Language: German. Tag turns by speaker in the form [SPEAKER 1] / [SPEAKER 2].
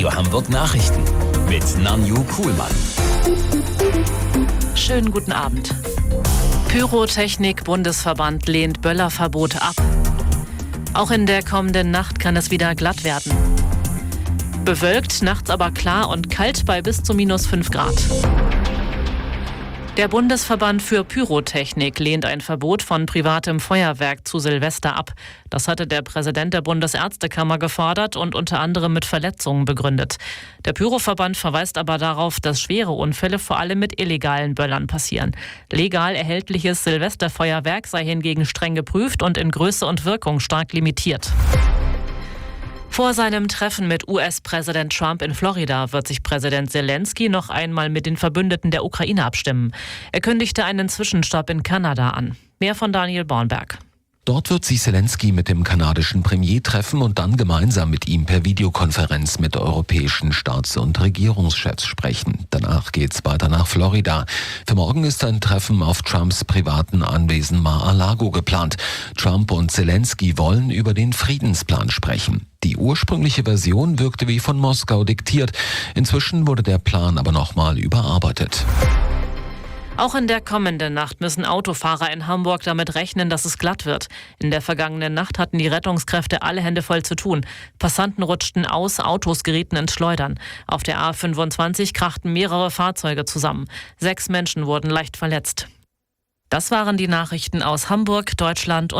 [SPEAKER 1] Radio Hamburg Nachrichten mit Nanju Kuhlmann.
[SPEAKER 2] Schönen guten Abend. Pyrotechnik-Bundesverband lehnt Böllerverbot ab. Auch in der kommenden Nacht kann es wieder glatt werden. Bewölkt, nachts aber klar und kalt bei bis zu -5 Grad. Der Bundesverband für Pyrotechnik lehnt ein Verbot von privatem Feuerwerk zu Silvester ab. Das hatte der Präsident der Bundesärztekammer gefordert und unter anderem mit Verletzungen begründet. Der Pyroverband verweist aber darauf, dass schwere Unfälle vor allem mit illegalen Böllern passieren. Legal erhältliches Silvesterfeuerwerk sei hingegen streng geprüft und in Größe und Wirkung stark limitiert. Vor seinem Treffen mit US-Präsident Trump in Florida wird sich Präsident Zelensky noch einmal mit den Verbündeten der Ukraine abstimmen. Er kündigte einen Zwischenstopp in Kanada an. Mehr von Daniel Bornberg.
[SPEAKER 3] Dort wird sich Zelensky mit dem kanadischen Premier treffen und dann gemeinsam mit ihm per Videokonferenz mit europäischen Staats- und Regierungschefs sprechen. Danach geht's weiter nach Florida. Für morgen ist ein Treffen auf Trumps privaten Anwesen Mar-a-Lago geplant. Trump und Zelensky wollen über den Friedensplan sprechen. Die ursprüngliche Version wirkte wie von Moskau diktiert. Inzwischen wurde der Plan aber nochmal überarbeitet.
[SPEAKER 2] Auch in der kommenden Nacht müssen Autofahrer in Hamburg damit rechnen, dass es glatt wird. In der vergangenen Nacht hatten die Rettungskräfte alle Hände voll zu tun. Passanten rutschten aus, Autos gerieten ins Schleudern. Auf der A25 krachten mehrere Fahrzeuge zusammen. 6 Menschen wurden leicht verletzt. Das waren die Nachrichten aus Hamburg, Deutschland und